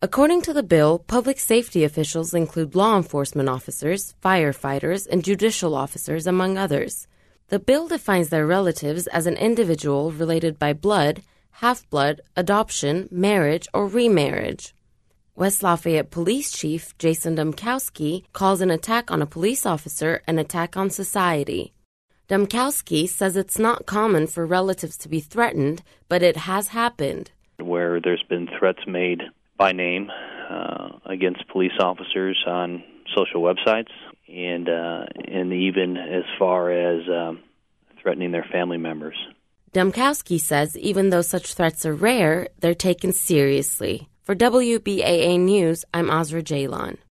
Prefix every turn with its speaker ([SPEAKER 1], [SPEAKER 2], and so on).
[SPEAKER 1] According to the bill, public safety officials include law enforcement officers, firefighters, and judicial officers, among others. The bill defines their relatives as an individual related by blood, half-blood, adoption, marriage, or remarriage. West Lafayette Police Chief Jason Domkowski calls an attack on a police officer an attack on society. Domkowski says it's not common for relatives to be threatened, but it has happened.
[SPEAKER 2] Where there's been threats made by name against police officers on social websites, and even as far as threatening their family members.
[SPEAKER 1] Domkowski says even though such threats are rare, they're taken seriously. For WBAA News, I'm Azra Jalon.